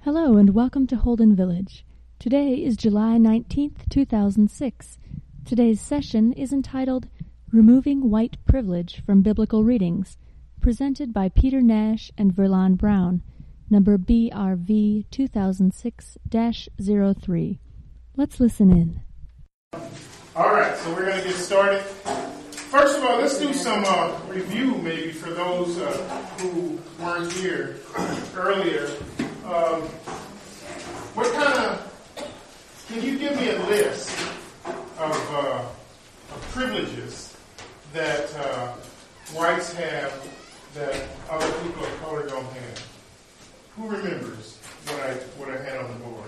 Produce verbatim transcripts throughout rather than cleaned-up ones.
Hello and welcome to Holden Village. Today is July nineteenth, two thousand six. Today's session is entitled Removing White Privilege from Biblical Readings, presented by Peter Nash and Verlon Brown, number B R V two thousand six dash zero three. Let's listen in. All right, so we're going to get started. First of all, let's do some uh, review maybe for those uh, who weren't here earlier. Um, what kind of, can you give me a list of, uh, of privileges that uh, whites have that other people of color don't have? Who remembers what I what I had on the board?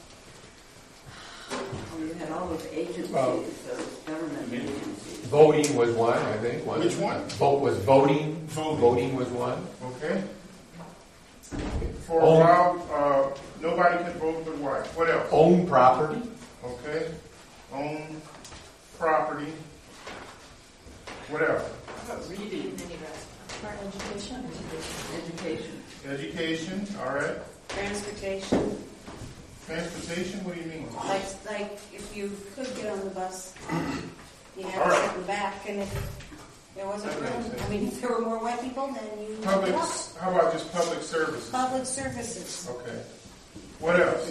Well, you had all those agencies, Well, those government agencies. Voting was one, I think. Wasn't Which it? one? Vote was voting. Voting. Voting was one. Okay. For a Own- while, uh, nobody could vote but white. What else? Own property. Okay. Own property. What else? Reading. Education. Education. Education. All right. Transportation. Transportation. What do you mean? Like, like if you could get on the bus, you had All to right. sit in the back, and if there wasn't That makes room, sense. I mean, if there were more white people, then you Public. walk. How about just public services? Public services. Okay. What else?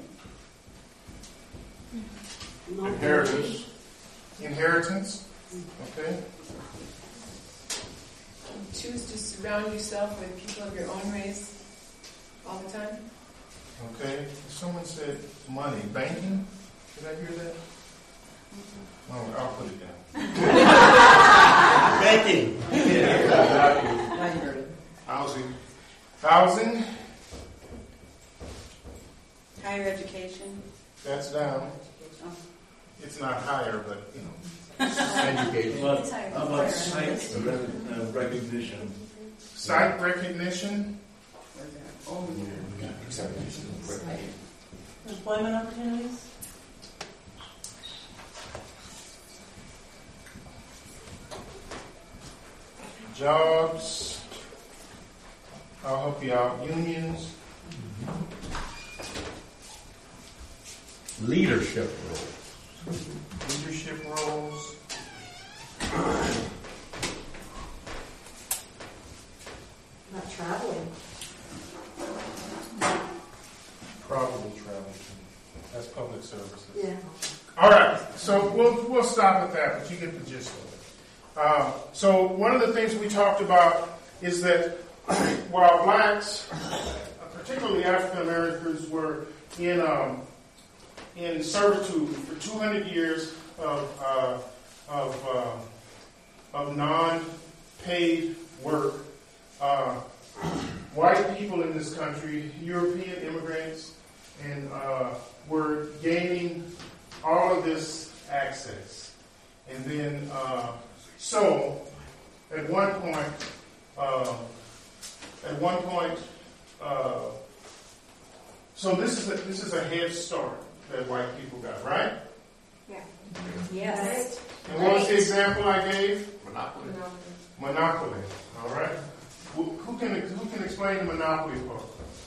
Inheritance. Inheritance. Okay. Choose to surround yourself with people of your own race all the time. Okay. Someone said money. Banking. Did I hear that? Oh, I'll put it down. Banking. I heard it. Housing. Housing. Higher education. That's down. Oh. It's not higher, but you know. Education. How about, It's higher. how about site uh, recognition? Site recognition. Oh, Employment opportunities? Jobs. I'll help you out. Unions. Leadership roles. Leadership roles. Not traveling. Probably travel. That's public services. Yeah. All right, so we'll we'll stop at that, but you get the gist of it. Uh, so one of the things we talked about is that while blacks, particularly African Americans, were in um, in servitude for two hundred years of uh, of uh, of non-paid work, uh, white people in this country, European immigrants, and uh, were gaining all of this access. And then, uh, so, at one point, uh, at one point, uh, so this is a, this is a head start that white people got, right? Yeah. Yes. And what was the example I gave? Monopoly. Monopoly. All right. Who, who can who can explain the monopoly part?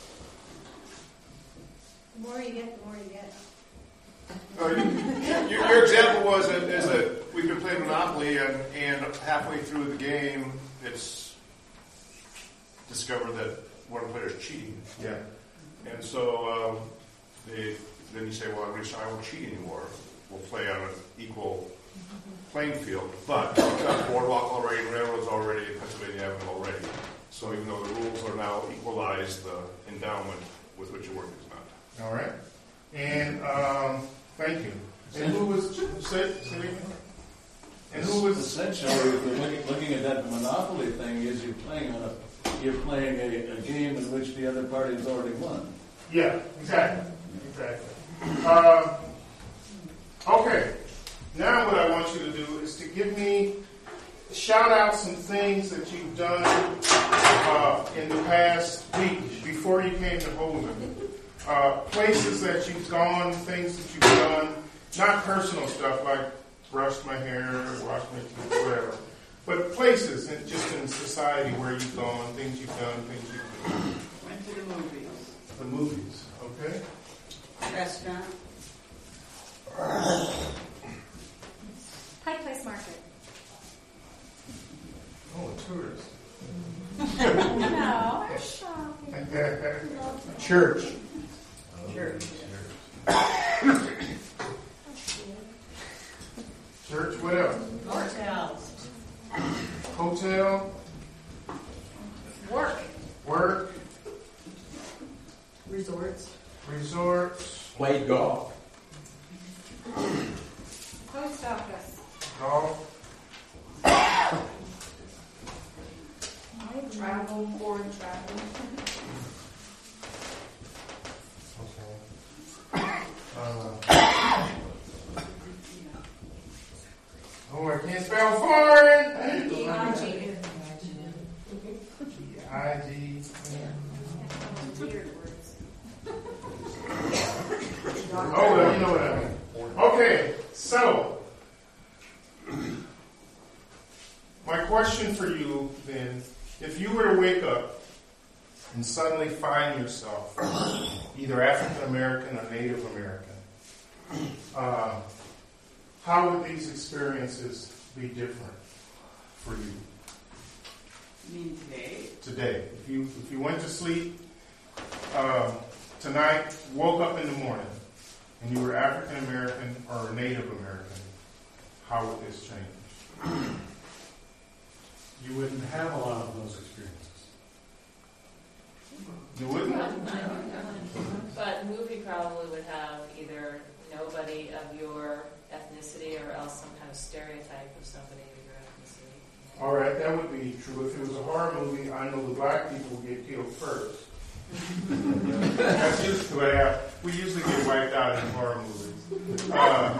The more you get, the more you get. Uh, you, your, your example was that, is that we've been playing Monopoly, and, and halfway through the game, it's discovered that one player is cheating. Yeah. And so um, they, then you say, well, at least I won't cheat anymore. We'll play on an equal playing field. But we've got Boardwalk already, railroads already, Pennsylvania Avenue already. So even though the rules are now equalized, the endowment with which you work is not. All right. And um, thank you. And who was say, say again? And who was Essentially, if you're looking, looking at that monopoly thing, is you're playing on a you're playing a, a game in which the other party has already won. Yeah, exactly. Exactly. Uh, okay. Now what I want you to do is to give me, shout out some things that you've done uh, in the past week before you came to Holden. Uh, places that you've gone, things that you've done, not personal stuff like brushed my hair, washed my teeth, whatever, but places in, just in society where you've gone, things you've done, things you've done. Went to the movies. the movies, okay? Restaurant. Pike Place Market. Oh, a tourist. No, we're shopping. Church. Church. Church, what else? Hotels. Hotel, Work. work, Resorts. resorts, Played golf. Post office. golf, Travel, foreign travel. uh, oh, I can't spell foreign. E I G. I G. Weird words. Oh, well, you know what I mean. Okay, so my question for you then, if you were to wake up and suddenly find yourself either African American or Native American, uh, how would these experiences be different for you You mean today? today? If you if you went to sleep um, tonight, woke up in the morning, and you were African American or Native American, how would this change? You wouldn't have a lot of those experiences. You wouldn't? But movie probably would have either nobody of your ethnicity or else some kind of stereotype of somebody of your ethnicity. All right, that would be true. If it was a horror movie, I know the black people would get killed first. That's usually what happens. We usually get wiped out in horror movies. Uh,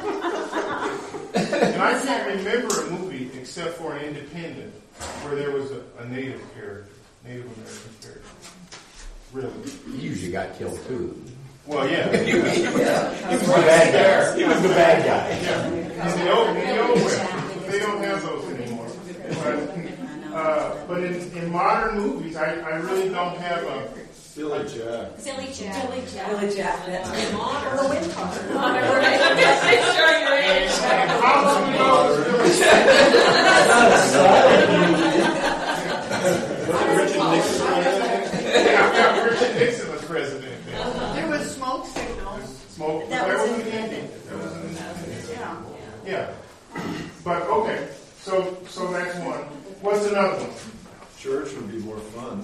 and I can't remember a movie except for an independent where there was a, a Native character, Native American character. Really? He usually got killed too. Well, yeah. He was the bad guy. He was the bad guy. Yeah. In the old, in the old West, they don't have those anymore. But, uh, but in, in modern movies, I, I really don't have a. Billy Jack. Silly Jack. Silly Jack. Billy Jack. That's right. Or the wind car. How long ago was Billy Richard Nixon. Yeah, yeah, Richard Nixon was president then. There was smoke signals. Smoke. That That was was in in the Indy. That was in the Yeah. Yeah. But okay, so so that's one. What's another one? Church would be more fun.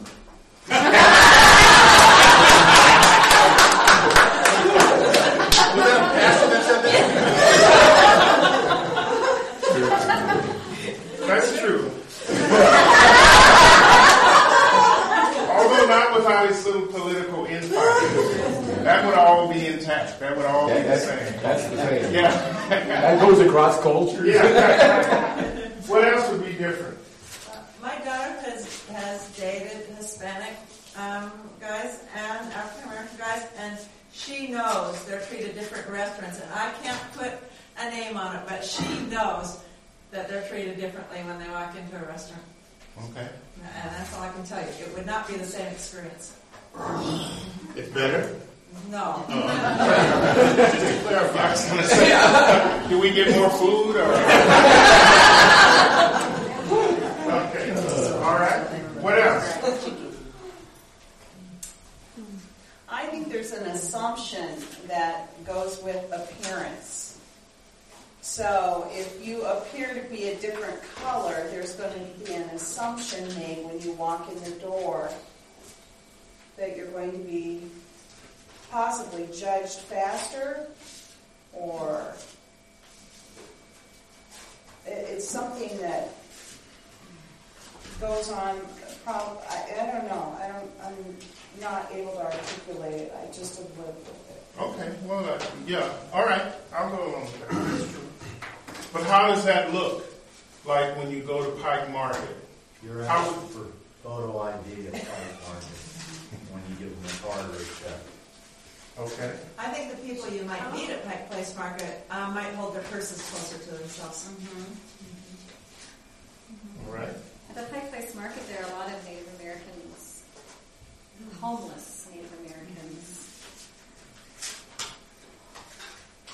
Was that a pastor that said that? That's true. Although not without its little political infighting. That would all be intact. That would all be Yeah, the that's, same. that's the same. Yeah. That goes across cultures. Yeah. What else would be different? My daughter has, has dated Hispanic um, guys and African American guys, and she knows they're treated different in restaurants, and I can't put a name on it, but she knows that they're treated differently when they walk into a restaurant. Okay. And that's all I can tell you. It would not be the same experience. It's better? No. Just to clarify, I was going to say, do we get more food or? Okay. All right. What else? I think there's an assumption that goes with appearance. So if you appear to be a different color, there's going to be an assumption made when you walk in the door that you're going to be possibly judged faster, or it's something that goes on. Prob- I, I don't know. I don't. I'm not able to articulate it. I just have lived with it. Okay. Well, uh, yeah. All right. I'll go along with that. That's true. But how does that look like when you go to Pike Market? You're How- asking for photo I D at Pike Market when you give them a card or a check. Okay. I think the people you might meet at Pike Place Market uh, might hold their purses closer to themselves. All right. At the Pike Place Market, there are a lot of Native Americans, homeless Native Americans.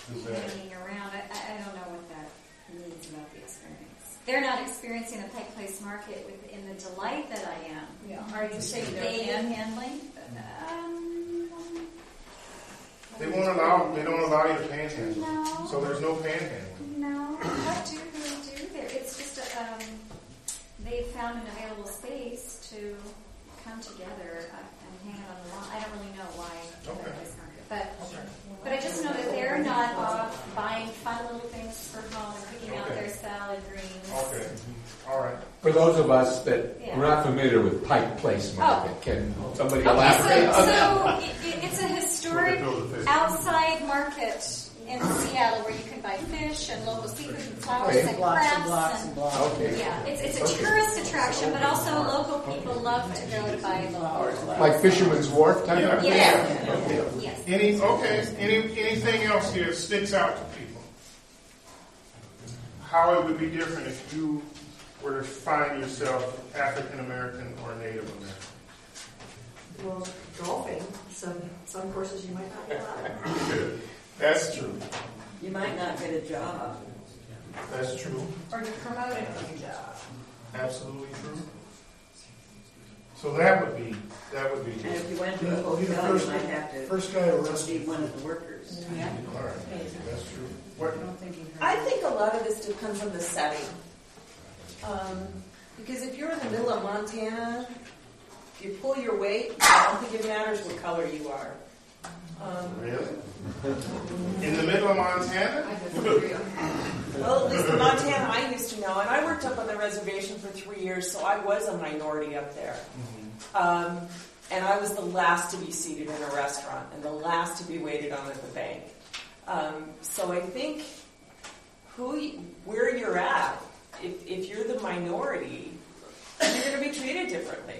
Is that- hanging around. I, I I don't know what that means about the experience. They're not experiencing the Pike Place Market within the delight that I am. Yeah. Are you saying They're they panhandling? Um, They won't allow, they don't allow you to panhandle. No. So there's no panhandling. no. What do they do there? It's just a, um, they've found an available space to come together uh, and hang out on the lawn. I don't really know why the Okay. Pike Place Market, but but I just know that they're not off buying fun little things for home and picking out Okay. their salad greens. Okay, all right. For those of us that Yeah. are not familiar with Pike Place Market, can somebody Okay, elaborate so, on that? so it, it, it's a historic outside market in Seattle where you can buy fish and local seafood and flowers Okay. and Blocks and crafts. blocks and blocks. Okay. Yeah, it's, it's a tourist attraction, but also local people love to go to buy flowers. Like Fisherman's Wharf type of thing? Yes. Yes. Any, okay, any, anything else here sticks out to people? How it would be different if you were to find yourself African American or Native American? Well, golfing, some, some courses you might not be allowed. That's true. You might not get a job. That's true. Or you're promoted on your job. Absolutely true. So that would be, that would be. And if you went to a Yeah, I'll be the hotel, you first- might have to first guy arrested. be one of the workers. Yeah. All right, that's true. What? I think a lot of this depends on the setting. Um, because if you're in the middle of Montana, if you pull your weight, I don't think it matters what color you are. Um, Really? In the middle of Montana? I disagree. well, at least in Montana I used to know, and I worked up on the reservation for three years, so I was a minority up there. Um, and I was the last to be seated in a restaurant and the last to be waited on at the bank. Um, so I think who, you, where you're at, if, if you're the minority, you're going to be treated differently.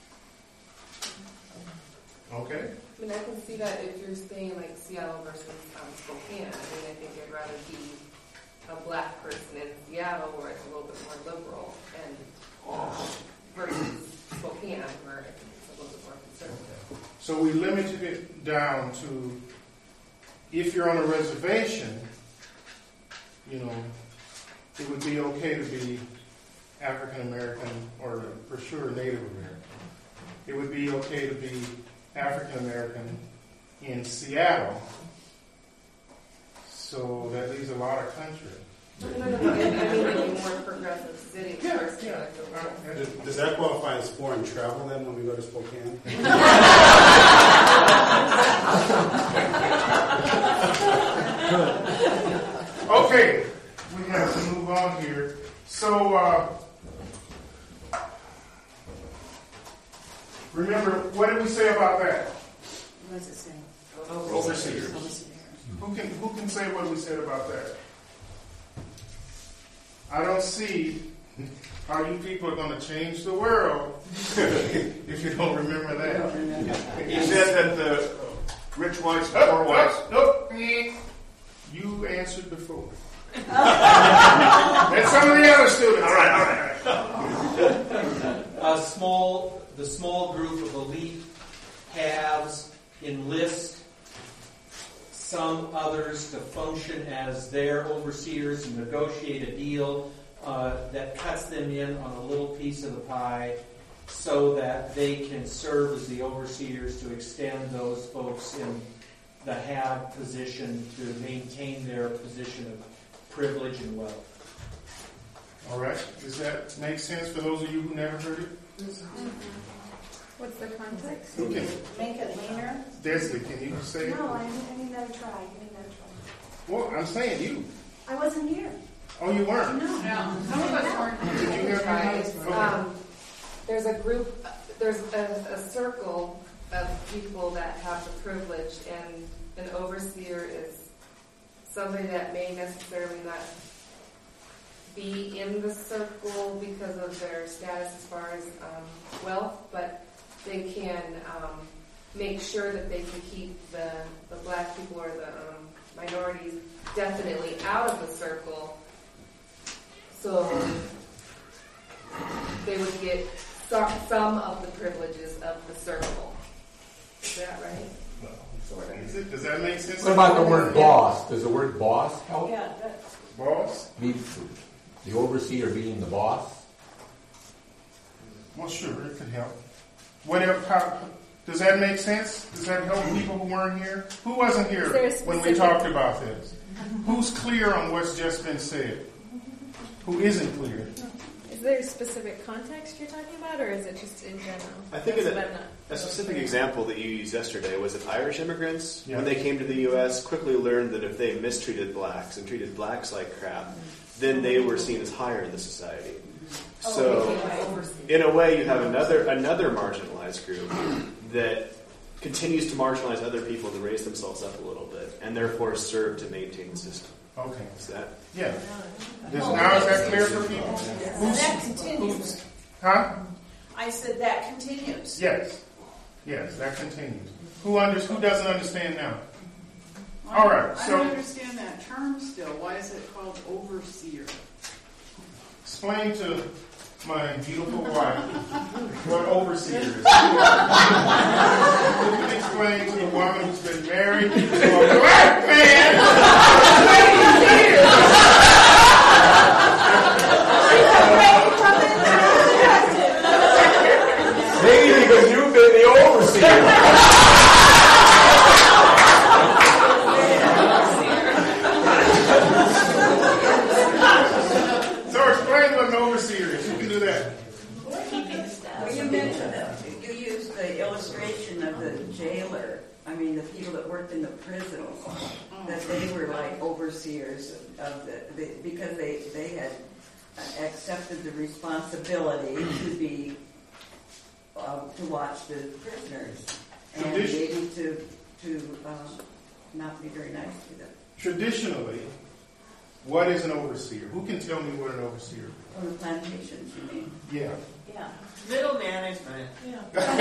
Okay. I mean, I can see that if you're staying in like Seattle versus um, Spokane. I mean, I think I'd rather be a black person in Seattle where it's a little bit more liberal, and uh, versus Spokane where it's a little bit more conservative. So we limited it down to if you're on a reservation, you know, it would be okay to be African American or for sure Native American. It would be okay to be African American in Seattle. So that leaves a lot of country. No, no, no, no. I mean, like a more progressive city. Yeah, versus yeah. like a- Does, does that qualify as foreign travel then when we go to Spokane? Okay, we have to move on here. So, uh, remember, what did we say about that? What does it say? Overseers. Who can who can say what we said about that? I don't see how you people are going to change the world if you don't remember that. He said that the rich whites and poor whites. Nope. You answered before. And some of the other students. All right, all right. A small, the small group of elite haves enlist some others to function as their overseers and negotiate a deal uh, that cuts them in on a little piece of the pie so that they can serve as the overseers to extend those folks in the have position to maintain their position of privilege and wealth. All right. Does that make sense for those of you who never heard it? What's the context? Who can? Make it leaner. Desley, can you say it? No, I didn't, I didn't know try. I didn't know try. Well, I'm saying you. I wasn't here. Oh, you weren't? No. No, some of us weren't. Did you hear me? Okay. Um, there's a group, there's a, a circle of people that have the privilege, and an overseer is somebody that may necessarily not be in the circle because of their status as far as um, wealth, but they can um, make sure that they can keep the, the black people or the um, minorities definitely out of the circle. So they would get some, some of the privileges of the circle. Is that right? Is it, does that make sense? What about the word boss? Does the word boss help? Yeah, that's. Boss? Be, the overseer being the boss? Well, sure, it could help. Whatever. How, does that make sense? Does that help people who weren't here? Who wasn't here when we talked about this? Who's clear on what's just been said? Who isn't clear? Is there a specific context you're talking about, or is it just in general? I think That's that what I'm not a specific example that you used yesterday was that Irish immigrants, Yeah. when they came to the U S, quickly learned that if they mistreated blacks and treated blacks like crap, then they were seen as higher in the society. So, in a way, you have another another marginalized group that continues to marginalize other people to raise themselves up a little bit, and therefore serve to maintain the system. Okay. Is that? Yeah. Does, now is that clear for people? And that continues. Huh? I said that continues. Yes. Yes, that continues. Who under, who doesn't understand now? All right. I So don't understand that term still. Why is it called overseer? explain to my beautiful wife what overseer is. You can explain to the woman who's been married to a black man. Maybe because you've been the overseer. So explain what an overseer is. You can do that. Well, you mentioned that. You used the illustration of the jailer. I mean, the people that worked in the prison, that they were like overseers of the, the because they, they had accepted the responsibility to be uh, to watch the prisoners and maybe to to um, not be very nice to them. Traditionally, what is an overseer? Who can tell me what an overseer is? On the plantations, you mean? Yeah. Yeah. Middle management. Yeah.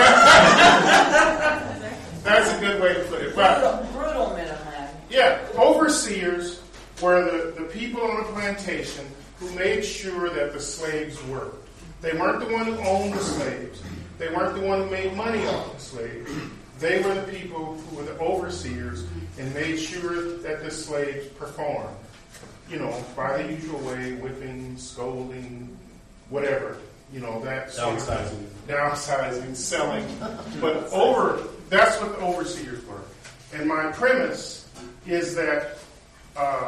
That's a good way to put it. But, brutal, brutal middleman. yeah, overseers were the, the people on the plantation who made sure that the slaves worked. They weren't the one who owned the slaves. They weren't the one who made money off the slaves. They were the people who were the overseers and made sure that the slaves performed. You know, by the usual way, whipping, scolding, whatever. You know, that sort of Downsizing. downsizing, selling. But over, that's what the overseers were. And my premise is that uh,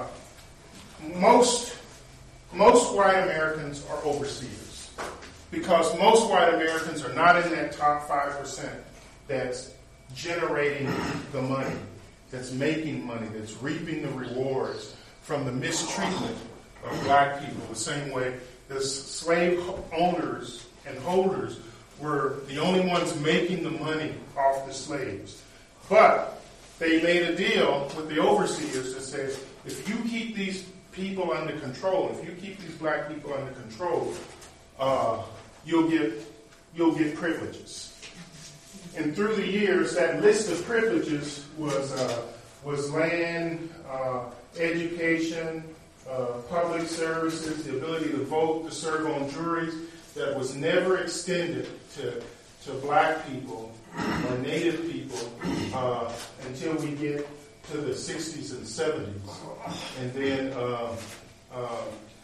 most most white Americans are overseers. Because most white Americans are not in that top five percent that's generating the money, that's making money, that's reaping the rewards from the mistreatment of black people, the same way the slave owners and holders were the only ones making the money off the slaves. But they made a deal with the overseers that says, if you keep these people under control, if you keep these black people under control, uh, you'll get you'll get privileges. And through the years, that list of privileges was uh, was land, uh, education, uh, public services, the ability to vote, to serve on juries. That was never extended to to black people or native people uh, until we get to the sixties and seventies, and then uh, uh,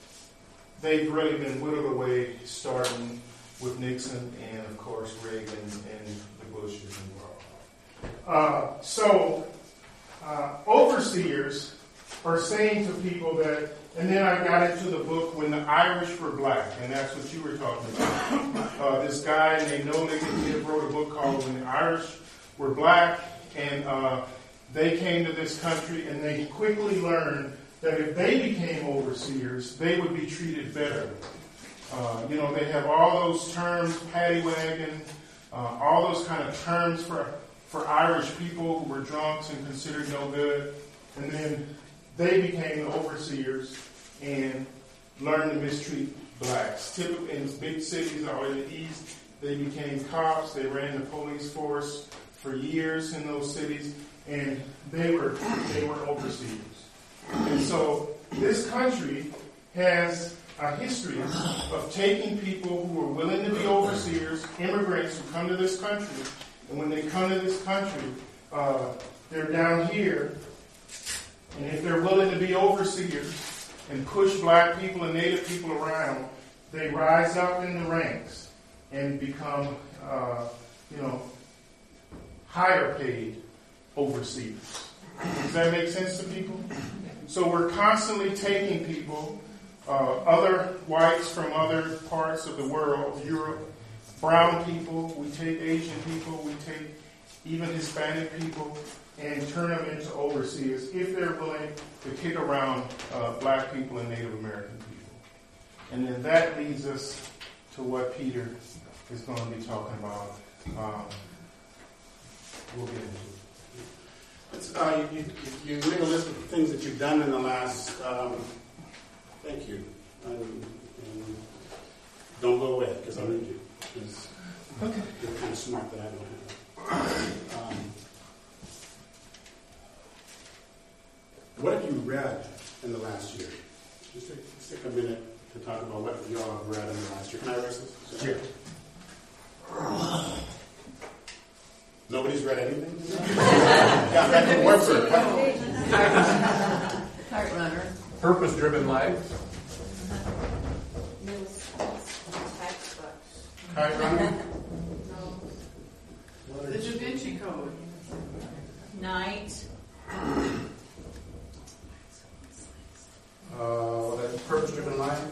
they've really been whittled away, starting with Nixon and of course Reagan and the Bushes involved. Uh, so uh, overseers are saying to people that, and then I got into the book When the Irish Were Black, and that's what you were talking about. Uh, this guy named Noah Nickett wrote a book called When the Irish Were Black, and uh, they came to this country and they quickly learned that if they became overseers, they would be treated better. Uh, you know, they have all those terms, paddy wagon, uh, all those kind of terms for for Irish people who were drunks and considered no good. And then they became the overseers and learned to mistreat blacks. Typically in big cities or in the East, they became cops. They ran the police force for years in those cities, and they were they were overseers. And so this country has a history of taking people who are willing to be overseers, immigrants who come to this country, and when they come to this country, uh, they're down here, and if they're willing to be overseers and push black people and native people around, they rise up in the ranks and become, uh, you know, higher paid overseers. Does that make sense to people? So we're constantly taking people, uh, other whites from other parts of the world, Europe, brown people, we take Asian people, we take even Hispanic people, and turn them into overseers if they're willing to kick around uh, black people and Native American people. And then that leads us to what Peter is going to be talking about. Um, we'll get into it. It's, uh, you, you, you made a list of things that you've done in the last, um, thank you. And, and don't go away, because I'll read you. Because okay. You're kind of smart that I don't have. Um, what have you read in the last year? Just take, let's take a minute to talk about what you all have read in the last year. Can I erase this? Sure. Nobody's read anything? Yeah, read the Warford. Heart Runner. Purpose-driven life. Heart Runner. The Da Vinci Code. Night. Uh, that's Purpose-driven life.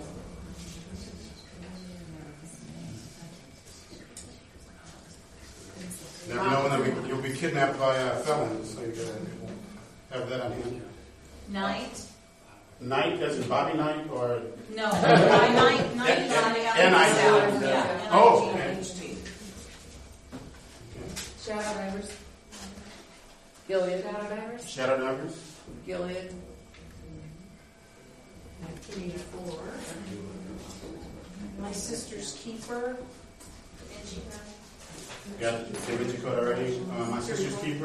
Never knowing that you'll be kidnapped by uh, felons, so you gotta have that on hand. Night. Night, as in Bobby Knight, or No, night, night, N I T. Yeah. Oh, okay. Shadow Divers. Gilead. Shadow Divers. Shadow Divers. Gilead. nineteen eighty-four. My Sister's Keeper. Got the Da Vinci Code already. Uh, My Sister's Keeper.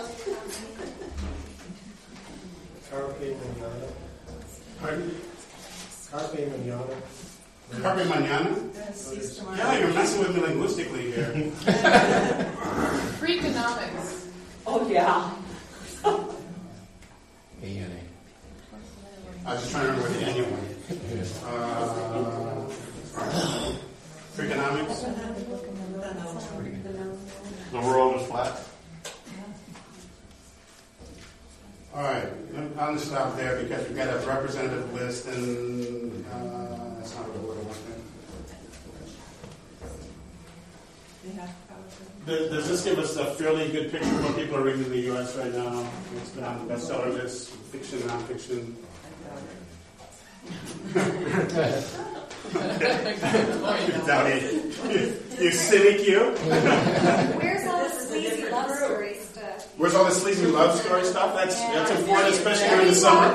Carpe Manana. Pardon? Carpe Manana. Carpe Manana? Yeah, you're messing with me linguistically here. Freakonomics. Oh, yeah. A N A. I was just trying to remember what the annual one. Uh, Freakonomics. The world is flat. All right, I'm going to stop there because we've got a representative list, and uh, that's not what I want to Does, does this give us a fairly good picture of what people are reading in the U S right now? It's been on the bestseller list, fiction, nonfiction. Doubting. You, you cynic, you. Where's all the sleazy love story stuff? Where's all the sleazy love story stuff? That's that's important, especially during the summer.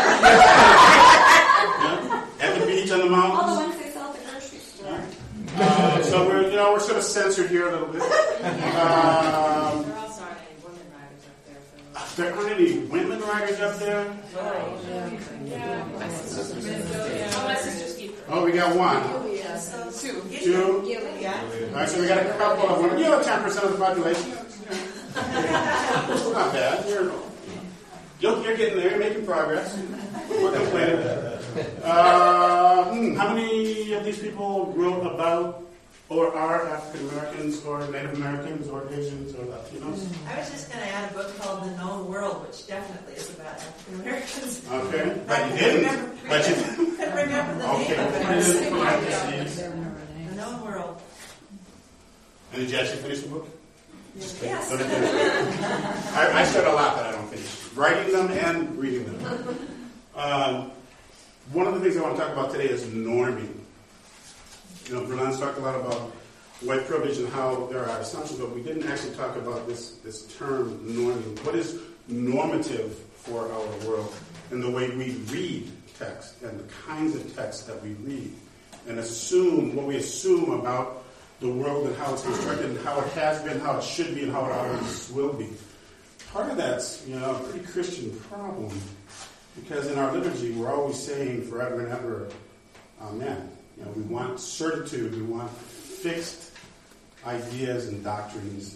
Yeah. At the beach, on the mountains. All the ones they sell at the grocery store. Uh, so we're you know we're sort of censored here a little bit. Um, There also aren't any women riders up there. For there aren't any women riders up there. yeah. My sister's Oh, my sister's keeper. Oh, we got one. Two. Two. Yeah. All right, so we got a couple of women. You know, ten percent of the population. It's not bad. You're, you're, you're getting there. You're making progress. We're complaining. Uh, hmm, how many of these people wrote about or are African Americans or Native Americans or Asians or Latinos? I was just going to add a book called The Known World, which definitely is about African Americans. Okay, but you didn't. But you didn't. I couldn't remember the Okay, name of put it in it. parentheses. The Known World. And did you actually finish the book? Yes. I, I said a lot that I don't finish. Writing them and reading them. Um, one of the things I want to talk about today is norming. You know, Berlin's talked a lot about white privilege and how there are assumptions, but we didn't actually talk about this, this term norming. What is normative for our world and the way we read text and the kinds of text that we read and assume what we assume about the world and how it's constructed and how it has been, how it should be, and how it always will be. Part of that's, you know, a pretty Christian problem because in our liturgy we're always saying forever and ever, amen. You know, we want certitude, we want fixed ideas and doctrines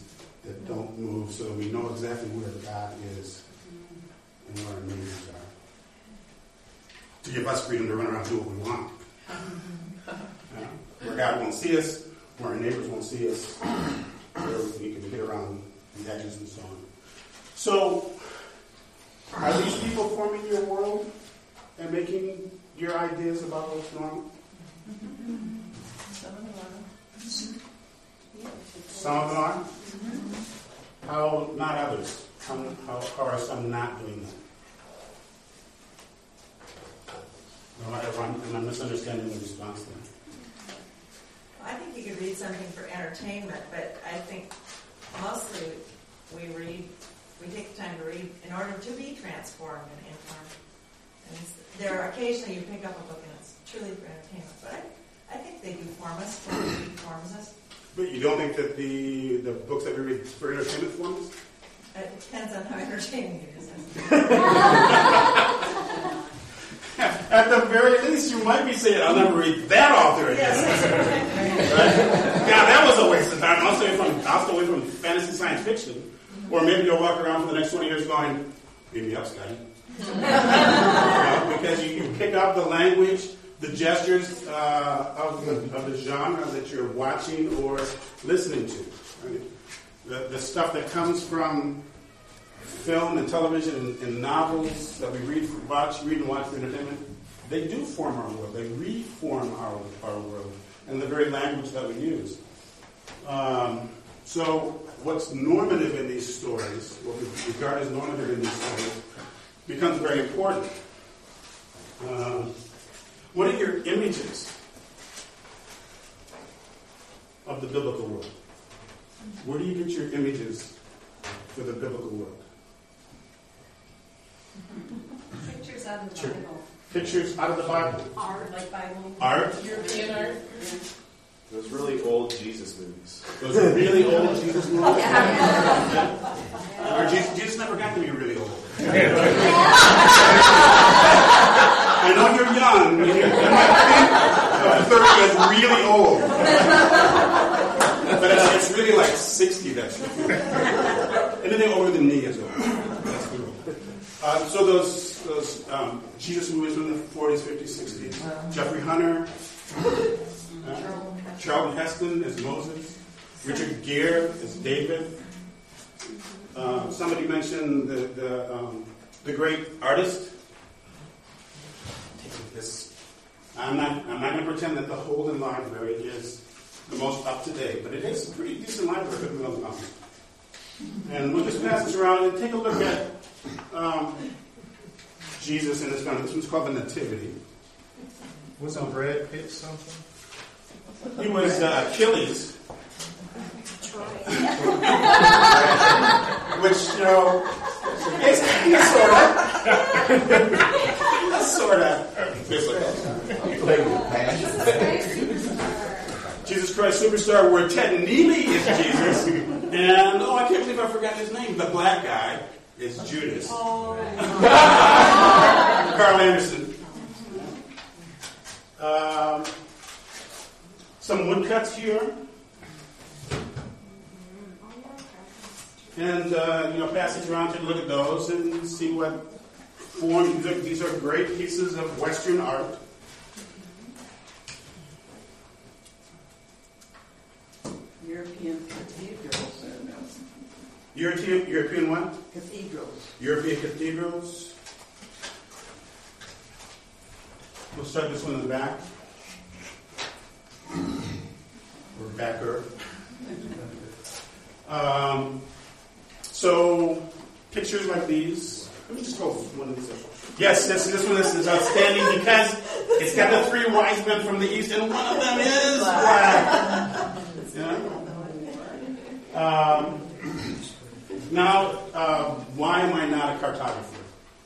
that don't move, so we know exactly where God is and where our neighbors are. To give us freedom to run around and do what we want. Uh, where God won't see us, where our neighbors won't see us, where we can get around the edges and so on. So, are these people forming your world and making your ideas about what's normal? Some of them are. Some of them are? How not others? How, how, how are some not doing that? No, I, I'm, I'm misunderstanding the response then. I think you could read something for entertainment, but I think mostly we read, we take the time to read in order to be transformed and informed. And there are occasionally you pick up a book and it's truly for entertainment, but I, I think they do form us, what we read forms us. But you don't think that the, the books that we read for entertainment forms? It depends on how entertaining it is. At the very least, you might be saying, I'll never read that author again. Yes. Right? Yeah, that was a waste of time. I'll stay from, I'll stay away from fantasy science fiction. Mm-hmm. Or maybe you'll walk around for the next twenty years going, beat me up, Scotty. You know, because you, you pick up the language, the gestures uh, of, the, of the genre that you're watching or listening to. Right? The, the stuff that comes from film and television and, and novels that we read, watch, read and watch for entertainment, they do form our world. They reform our, our world and the very language that we use. Um, so what's normative in these stories, what we regard as normative in these stories, becomes very important. Um, what are your images of the biblical world? Where do you get your images for the biblical world? Pictures out of the Sure. Bible. Pictures out of the Bible. Art, like Bible. Art. European art. Those really old Jesus movies. Those are really old Jesus movies. Or Jesus, Jesus never got to be really old. I know you're young. You might think thirty is really old. But it's, it's really like sixty, that's true. And then they over the knee as well. That's good. Uh, so those those um, Jesus movies from the forties, fifties, sixties. Jeffrey Hunter. Uh, Charlton Heston as Moses. Richard Gere as David. Uh, somebody mentioned the the, um, the great artist. This, I'm not I'm not going to pretend that the Holden Library is the most up to date, but it is a pretty decent library for the middle. And we'll just pass this around and take a look at um, Jesus in this film. This one's called The Nativity. Wasn't Brad Pitt something? He was uh, Achilles. Which, you know, it's kind of sort of. Sort of. Jesus Christ Superstar, where Ted Neely is Jesus. And, oh, I can't believe I forgot his name. The black guy is Judas. Oh. Carl Anderson. Um, some woodcuts here. And, uh, you know, pass it around to look at those and see what form. These are great pieces of Western art. European cathedrals. European, European what? Cathedrals. European cathedrals. We'll start this one in the back. Or backer. Um, so, pictures like these. Let me just go one of these. Yes, this, this one this is outstanding because it's got the three wise men from the east, and one of them is black. Yeah. Um, now, uh, why am I not a cartographer?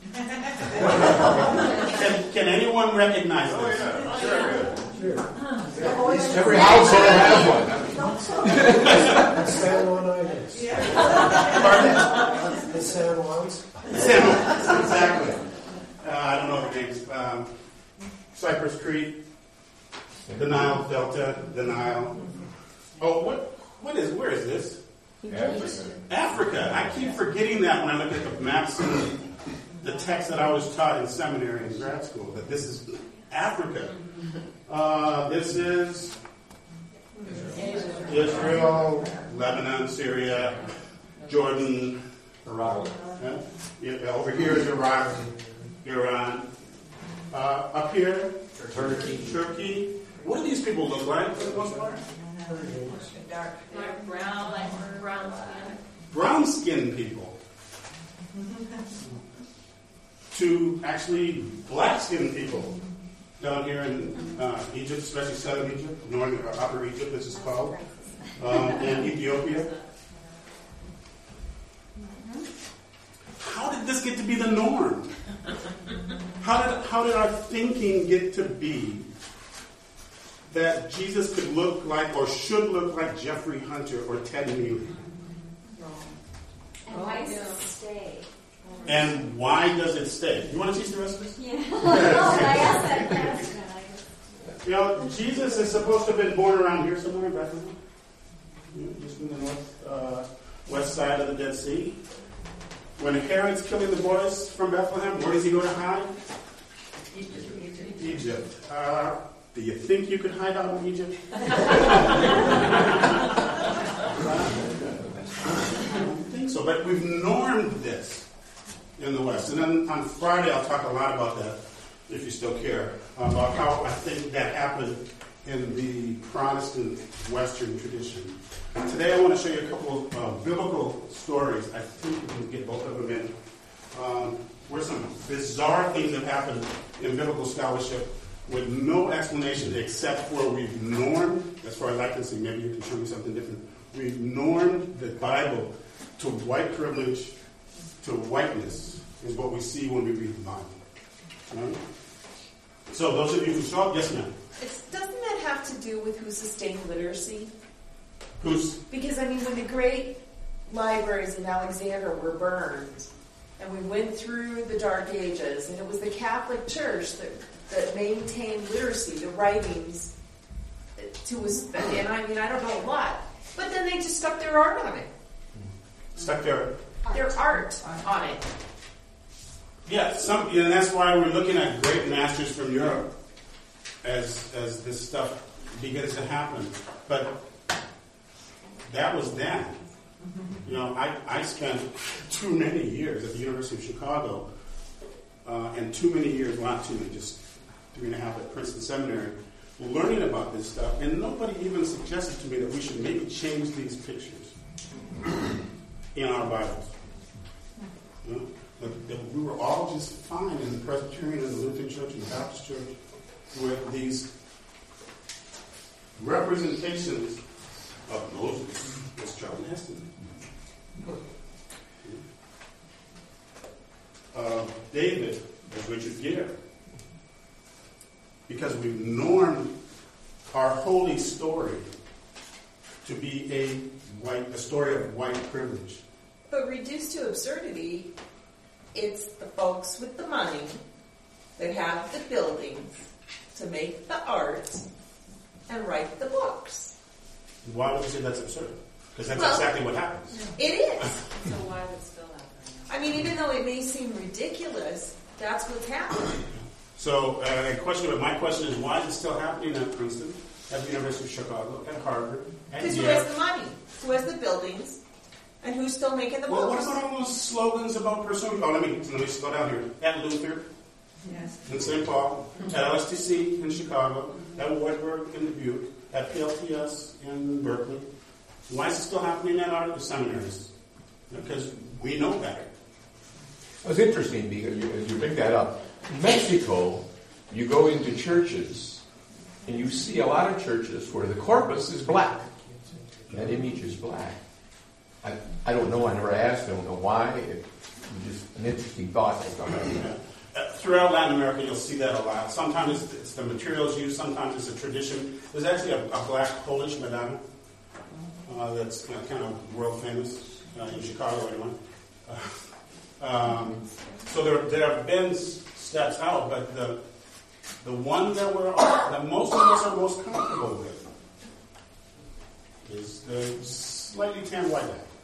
can, can anyone recognize this? Oh, yeah. Sure. Sure. Yeah. Every household has one. The San Juan Islands. Pardon? The San Juans. San Juans, exactly. Uh, I don't know the names. Um, Cypress Creek, the Nile Delta, the Nile. Oh, what? What is? Where is this? Africa. Africa. I keep forgetting that when I look at the maps and the text that I was taught in seminary and grad school, that this is Africa. Uh, this is Israel, Lebanon, Syria, Jordan, Iraq. Yeah? Yeah, over here is Iraq, Iran. Uh, up here, Turkey. Turkey. What do these people look like for the most part? Dark, like brown, like brown skin. Brown skinned people. To actually black skinned people down here in uh, Egypt, especially southern Egypt, northern or upper Egypt, this is called, um, and Ethiopia. How did this get to be the norm? How did how did our thinking get to be that Jesus could look like or should look like Jeffrey Hunter or Ted Neely? And why does it stay? And why does it stay? You want to teach the rest of this? Yeah. No, I asked that question. You know, Jesus is supposed to have been born around here somewhere in Bethlehem, you know, just in the north uh, west side of the Dead Sea. When Herod's killing the boys from Bethlehem, where does he go to hide? Egypt. Egypt. Egypt. Uh, do you think you could hide out in Egypt? I don't think so, but we've normed this in the West. And then on Friday, I'll talk a lot about that, if you still care, about how I think that happened in the Protestant Western tradition. And today I want to show you a couple of uh, biblical stories. I think we can get both of them in. Um, where some bizarre things have happened in biblical scholarship with no explanation except for we've normed, that's where I like to see, maybe you can show me something different. We've normed the Bible to white privilege, to whiteness, is what we see when we read the Bible. Right? So those of you who saw, yes ma'am. It's, doesn't that have to do with who sustained literacy? Who's? Because, I mean, when the great libraries in Alexander were burned, and we went through the Dark Ages, and it was the Catholic Church that, that maintained literacy, the writings, to us, and I mean, I don't know what, but then they just stuck their art on it. Stuck their... Their art on it. Yeah, some, and that's why we're looking at great masters from Europe as as this stuff begins to happen. But that was then. You know, I, I spent too many years at the University of Chicago, uh, and too many years, well, not too many, just three and a half at Princeton Seminary, learning about this stuff, and nobody even suggested to me that we should maybe change these pictures in our Bibles. You know? That, that we were all just fine in the Presbyterian and the Lutheran Church and the Baptist Church with these representations of Moses as Charlton Heston. Uh, David as Richard Gere. Because we've normed our holy story to be a white, a story of white privilege. But reduced to absurdity, it's the folks with the money that have the buildings to make the art and write the books. Why would you say that's absurd? Because that's Well, exactly what happens. It is. So why would it still happen? I mean, even though it may seem ridiculous, that's what's happening. So, uh, a question, my question is, why is it still happening at Princeton, at the University of Chicago, at Harvard, at Because who Yale? has the money? Who has the buildings? And who's still making the Well, what books? about all those slogans about pursuing? Oh, let me let me slow down here. At Luther, Yes. in Saint Paul, at L S T C in Chicago, at Wartburg in Dubuque, at P L T S in Berkeley. Why is it still happening at our seminaries? Because we know better. It's interesting because you, as you bring that up. In Mexico, you go into churches and you see a lot of churches where the corpus is black. That image is black. I, I don't know. I never asked. I don't know why. It's just an interesting thought. I thought I'd Yeah. Uh, throughout Latin America, you'll see that a lot. Sometimes it's, it's the materials used. Sometimes it's a tradition. There's actually a, a black Polish Madonna uh, that's you know, kind of world famous uh, in Chicago, anyway. Uh, um, so there, there have been s- steps out, but the the one that we're that most of us are most comfortable with is the slightly tan white guy.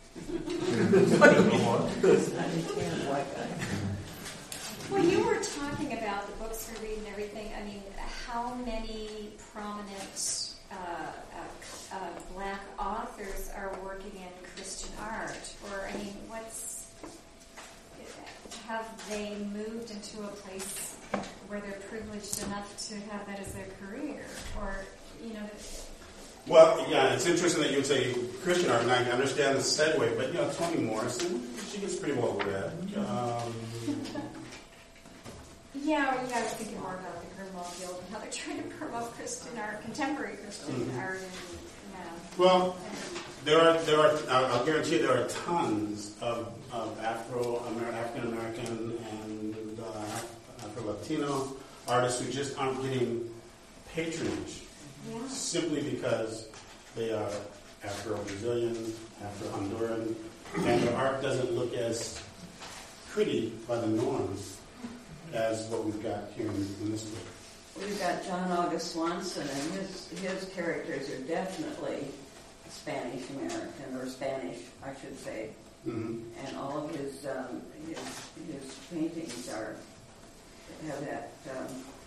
Well, you were talking about the books we read and everything. I mean, how many prominent uh, uh, uh, black authors are working in Christian art? Or, I mean, what's... Have they moved into a place where they're privileged enough to have that as their career? Or, you know... Well, yeah, it's interesting that you would say Christian art, and I understand the segue, but, you know, Toni Morrison, she gets pretty well read. Um, yeah, well, I was thinking more about the Grimwald Guild and how they're trying to promote Christian art, contemporary Christian mm-hmm. art. And, yeah. Well, there are, there are. I'll, I'll guarantee you there are tons of, of Afro African American and uh, Afro Latino artists who just aren't getting patronage. Yeah. Simply because they are Afro-Brazilian, Afro-Honduran, and their art doesn't look as pretty by the norms as what we've got here in, in this book. We've got John August Swanson, and his his characters are definitely Spanish American, or Spanish, I should say. Mm-hmm. And all of his um, his his paintings are have that. Um,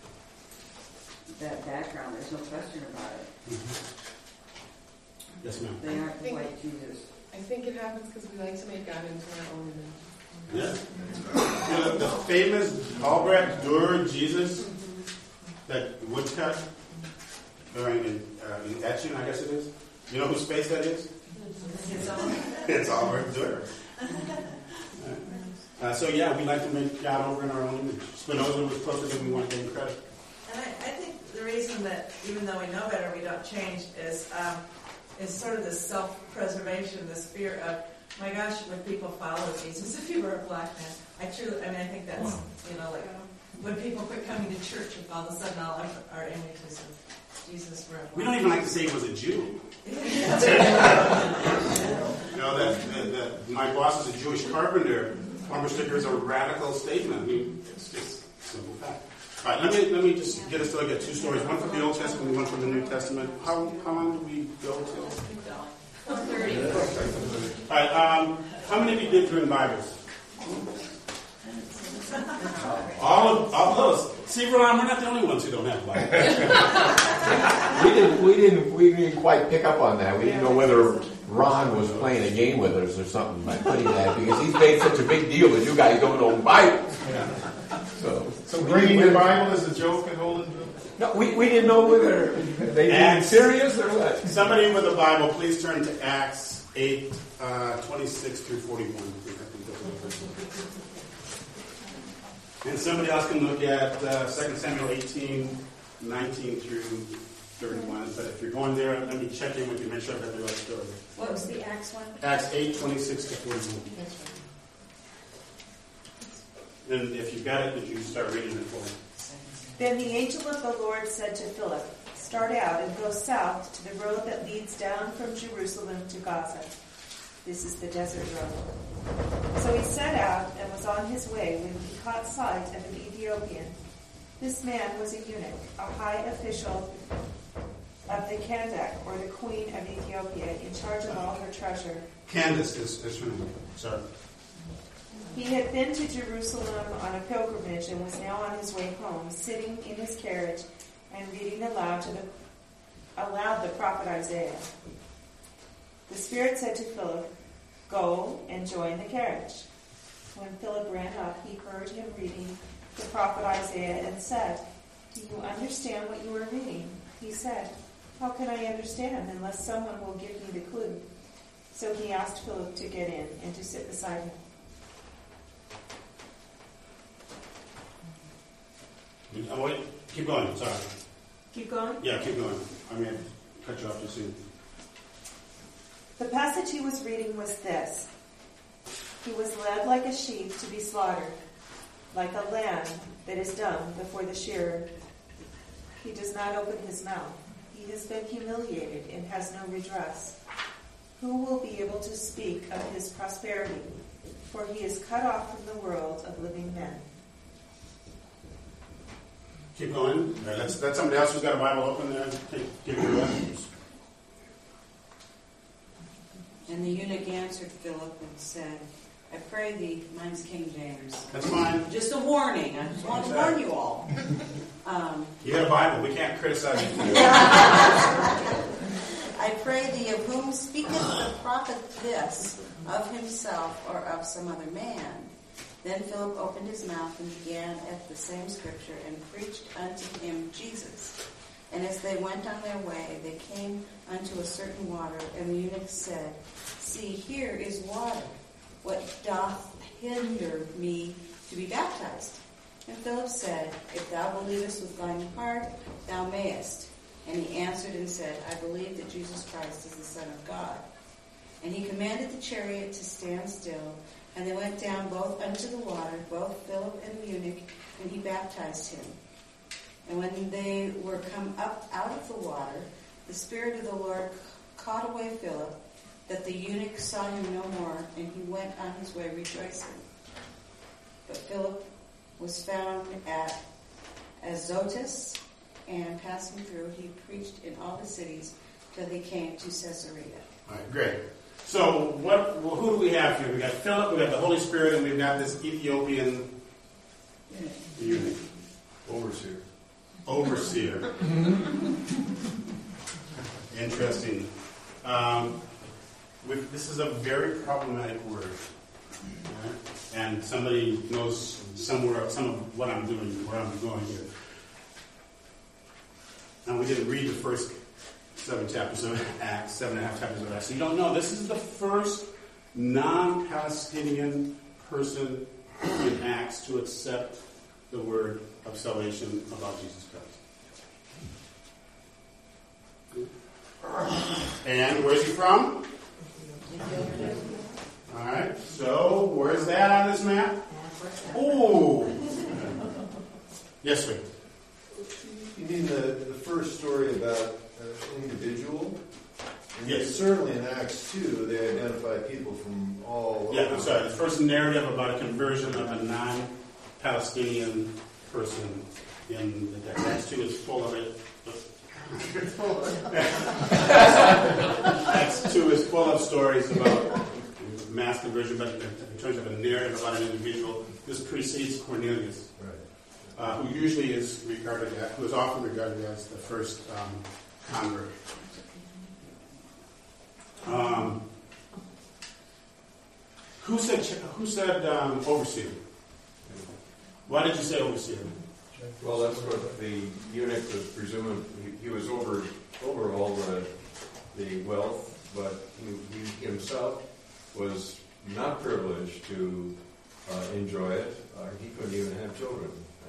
that background, there's no question about it. Mm-hmm. Yes, ma'am. They aren't the white Jesus. I think it happens because we like to make God into our own image. Yeah. You know, the famous Albrecht Dürer Jesus, that woodcut, or in, uh, in etching, I guess it is. You know whose face that is? It's Albrecht Dürer. Uh, so yeah, we like to make God over in our own image. Spinoza was closer than we want to give him credit. And I, I think the reason that, even though we know better, we don't change is um, is sort of the self-preservation, this fear of, my gosh, would people follow Jesus if he were a black man? I truly, I mean, I think that's, you know, like, when people quit coming to church if all of a sudden all our, our images of Jesus were a black man. We don't even like to say he was a Jew. You know, that, that, that my boss is a Jewish carpenter. Bumper sticker is a radical statement. I mean, it's just simple fact. All right, let me let me just get us to look at two stories. One from the Old Testament and one from the New Testament. How how long do we go till? four thirty. All right. Um, how many of you did bring Bibles? All of all of those. See, Ron, we're not the only ones who don't have Bibles. we didn't we didn't we didn't quite pick up on that. We didn't know whether Ron was playing a game with us or something by putting that, because he's made such a big deal that you guys don't own Bibles. Yeah. So, so bringing your Bible is a joke and holding it? No, we, we didn't know whether they were serious or what. Somebody with a Bible, please turn to Acts eight, uh, twenty-six through forty-one. And somebody else can look at uh, Second Samuel eighteen, nineteen through thirty-one. But if you're going there, let me check in with you, make sure I've got the right story. What was the Acts one? Acts eight, twenty-six to forty-one. That's right. And if you've got it, would you start reading it for me? Then the angel of the Lord said to Philip, "Start out and go south to the road that leads down from Jerusalem to Gaza. This is the desert road." So he set out and was on his way when he caught sight of an Ethiopian. This man was a eunuch, a high official of the Kandake, or the queen of Ethiopia, in charge of all her treasure. Candace is, is her name. Sorry. He had been to Jerusalem on a pilgrimage and was now on his way home, sitting in his carriage and reading aloud to the aloud the prophet Isaiah. The Spirit said to Philip, "Go and join the carriage." When Philip ran up, he heard him reading the prophet Isaiah and said, "Do you understand what you are reading?" He said, "How can I understand unless someone will give me the clue?" So he asked Philip to get in and to sit beside him. Oh, wait, keep going, sorry. Keep going? Yeah, keep going. I mean, cut you off too soon. The passage he was reading was this. He was led like a sheep to be slaughtered, like a lamb that is dumb before the shearer. He does not open his mouth. He has been humiliated and has no redress. Who will be able to speak of his prosperity? For he is cut off from the world of living men. Keep going. All right, let's, let somebody else who's got a Bible open there. Take, give you the rest. And the eunuch answered Philip and said, I pray thee, mine's King James. That's fine. Just a warning. I just want to warn you all. Um, You got a Bible. We can't criticize you. I pray thee, of whom speaketh the prophet this, of himself or of some other man? Then Philip opened his mouth and began at the same scripture and preached unto him Jesus. And as they went on their way, they came unto a certain water, and the eunuch said, See, here is water. What doth hinder me to be baptized? And Philip said, If thou believest with thine heart, thou mayest. And he answered and said, I believe that Jesus Christ is the Son of God. And he commanded the chariot to stand still, and they went down both unto the water, both Philip and the eunuch, and he baptized him. And when they were come up out of the water, the Spirit of the Lord caught away Philip, that the eunuch saw him no more, and he went on his way rejoicing. But Philip was found at Azotus, and passing through, he preached in all the cities till he came to Caesarea. All right, great. So, what? Well, who do we have here? We got Philip, we got the Holy Spirit, and we've got this Ethiopian eunuch. Overseer. Overseer. Interesting. Um, with, this is a very problematic word. Right? And somebody knows somewhere some of what I'm doing, where I'm going here. Now, we didn't read the first seven chapters of Acts, seven and a half chapters of Acts. So you don't know. This is the first non-Palestinian person in Acts to accept the word of salvation about Jesus Christ. And where's he from? All right. So where's that on this map? Oh. Yes, sir. You mean the, the first story about an individual? And yes. Certainly in Acts two, they identify people from all over. Yeah, I'm sorry. The first narrative about a conversion of a non-Palestinian person in the text. Acts two is full of it. Acts two is full of stories about mass conversion, but in terms of a narrative about an individual, this precedes Cornelius. Right. Uh, who usually is regarded as, who is often regarded as the first um, convert. Um, who said who said um, overseer? Why did you say overseer? Well, that's what the eunuch was presuming. He, he was over over all the the wealth, but he, he himself was not privileged to uh, enjoy it. Uh, he couldn't even have children.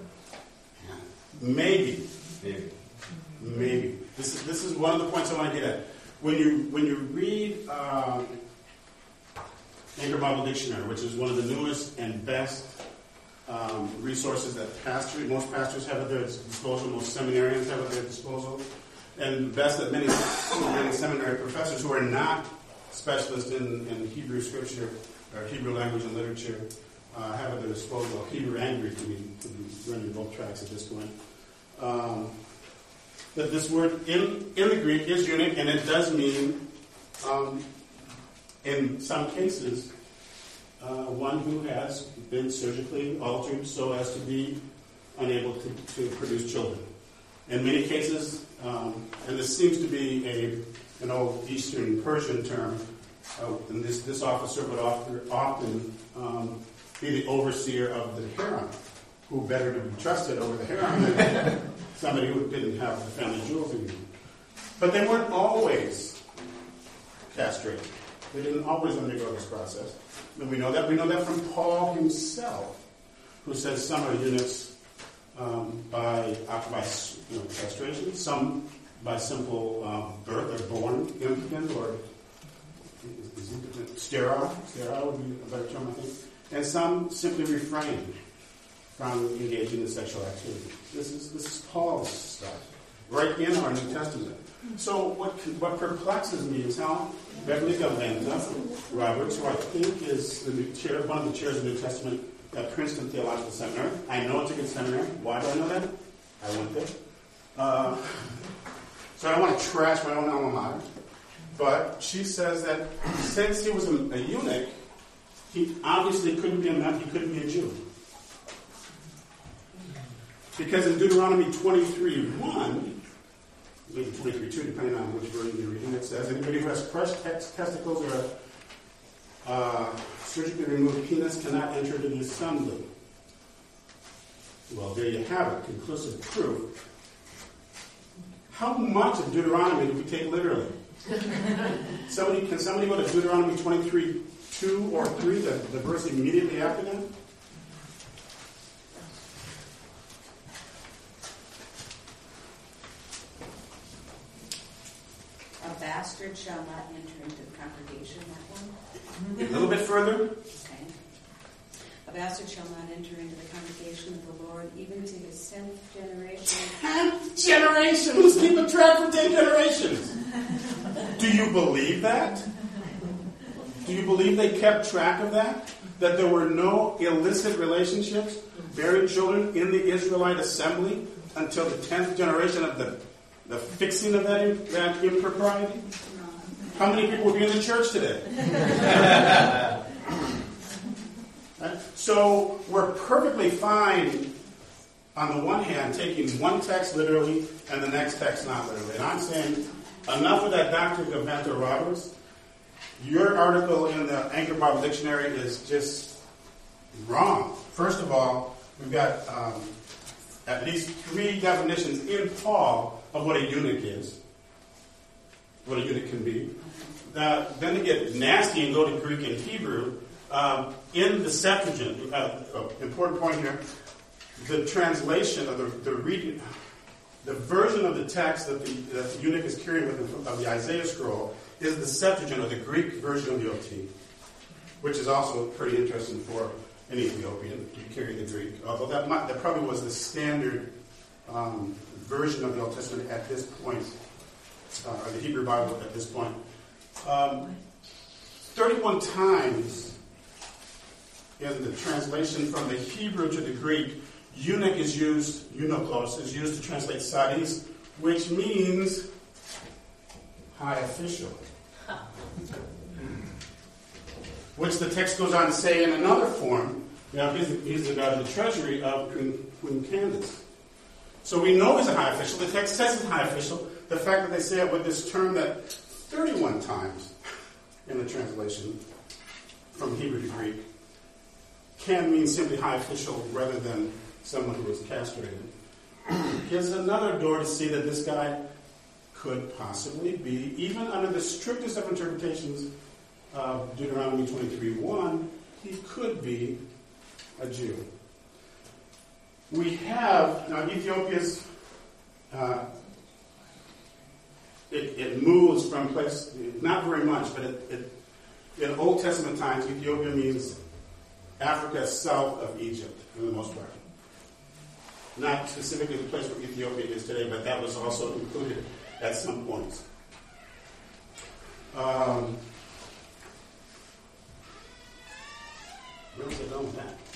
Maybe. Maybe. Maybe. This is this is one of the points I want to get at. When you when you read um, Anchor Bible Dictionary, which is one of the newest and best um, resources that pastors, most pastors have at their disposal, most seminarians have at their disposal, and the best that many, many seminary professors who are not specialists in, in Hebrew scripture or Hebrew language and literature Uh, have at their disposal, Hebrew and Greek to be, to be running both tracks at this point. Um, that this word in, in the Greek is eunuch, and it does mean, um, in some cases, uh, one who has been surgically altered so as to be unable to, to produce children. In many cases, um, and this seems to be a an old Eastern Persian term, uh, and this, this officer would often, often um, be the overseer of the harem, who better to be trusted over the harem than somebody who didn't have the family jewels anymore. But they weren't always castrated. They didn't always undergo this process. And we know that. We know that from Paul himself, who says some are eunuchs um, by, by you know, castration, some by simple um, birth, they're born impotent or is impotent, sterile. Sterile would be a better term, I think. And some simply refrain from engaging in sexual activity. This is this is Paul's stuff, right in our New Testament. So what what perplexes me is how Beverly Galventa Roberts, who I think is the new chair, one of the chairs of the New Testament at Princeton Theological Seminary. I know it's a good seminary. Why do I know that? I went there. Uh, so I don't want to trash my own alma mater. But she says that since he was a, a eunuch, he obviously couldn't be a man, he couldn't be a Jew. Because in Deuteronomy twenty-three one, maybe twenty-three two, depending on which version you're reading, it says, anybody who has crushed testicles or a uh, surgically removed penis cannot enter into the assembly. Well, there you have it, conclusive proof. How much of Deuteronomy do we take literally? somebody, can somebody go to Deuteronomy twenty-three two or three, the, the verse immediately after that? A bastard shall not enter into the congregation, that one? A little bit further. Okay. A bastard shall not enter into the congregation of the Lord, even to his tenth generation. Tenth generation! Who's keeping track for ten generations? Do you believe that? Do you believe they kept track of that? That there were no illicit relationships, bearing children in the Israelite assembly until the tenth generation of the The fixing of that, that impropriety? How many people would be in the church today? Right? So we're perfectly fine, on the one hand, taking one text literally and the next text not literally. And I'm saying, enough of that doctrine of Mentor Roberts. Your article in the Anchor Bible Dictionary is just wrong. First of all, we've got um, at least three definitions in Paul of what a eunuch is, what a eunuch can be. Uh, then to get nasty and go to Greek and Hebrew, um, in the Septuagint, uh, uh, important point here, the translation of the, the reading, the version of the text that the, that the eunuch is carrying with him of the Isaiah scroll is the Septuagint, or the Greek version of the O T, which is also pretty interesting for an Ethiopian. You carry the Greek, although that might, that probably was the standard um, version of the Old Testament at this point, uh, or the Hebrew Bible at this point. Um, thirty-one times in the translation from the Hebrew to the Greek, eunuch is used, eunuchos is used to translate sadis, which means high official. Which the text goes on to say in another form, you know, he's, he's the God of the treasury of Queen, Queen Candace. So we know he's a high official. The text says he's a high official. The fact that they say it with this term that thirty-one times in the translation from Hebrew to Greek can mean simply high official rather than someone who was castrated. Gives another door to see that this guy could possibly be, even under the strictest of interpretations of Deuteronomy twenty-three one, he could be a Jew. We have, now Ethiopia's, uh, it, it moves from place, not very much, but it, it, in Old Testament times, Ethiopia means Africa south of Egypt, for the most part. Not specifically the place where Ethiopia is today, but that was also included at some points. Um, where was I going with that?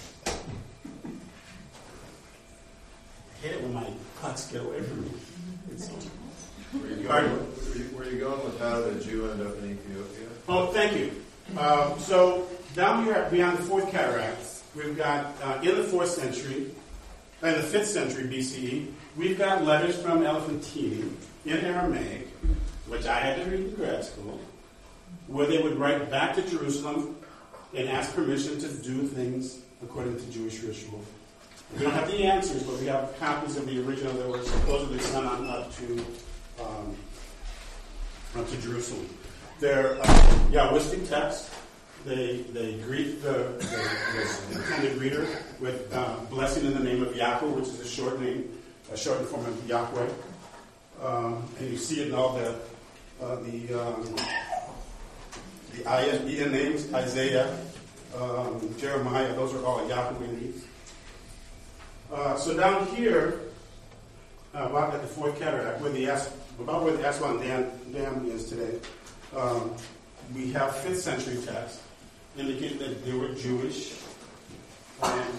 I hate it when my thoughts get away from me. Were you going, were you, were you going with how the Jew ended up in Ethiopia? Oh, thank you. Um, so down here beyond the Fourth Cataract, we've got uh, in the fourth century, in the fifth century B C E, we've got letters from Elephantine in Aramaic, which I had to read in grad school, where they would write back to Jerusalem and ask permission to do things according to Jewish ritual. We don't have the answers, but we have copies of the original that were supposedly sent on up to um, up to Jerusalem. They're uh, Yahwistic texts. They they greet the, the, the intended reader with uh, blessing in the name of Yahweh, which is a short name, a shortened form of Yahweh. Um, and you see it in all the uh, the um, the ayah names, Isaiah, um, Jeremiah. Those are all Yahweh names. Uh, so down here, uh, about at the Fourth Cataract, where the As- about where the Aswan Dam, Dam is today, um, we have fifth century texts indicating that they were Jewish and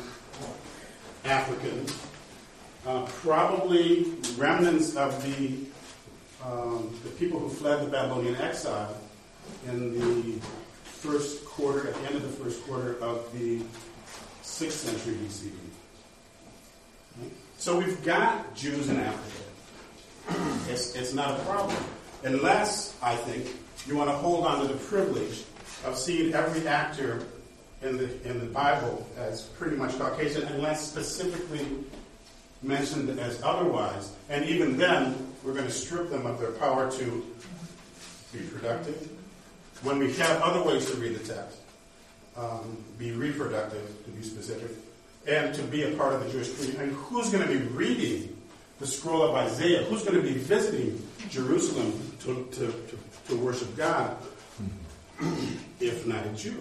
African, uh, probably remnants of the um, the people who fled the Babylonian exile in the first quarter, at the end of the first quarter of the sixth century B C E. Okay? So we've got Jews in Africa. It's, it's not a problem. Unless, I think, you want to hold on to the privilege of seeing every actor in the in the Bible as pretty much Caucasian, unless specifically mentioned as otherwise. And even then, we're going to strip them of their power to be productive. When we have other ways to read the text, um, be reproductive, to be specific, and to be a part of the Jewish community. And who's going to be reading the scroll of Isaiah? Who's going to be visiting Jerusalem to, to, to, to worship God, if not a Jew?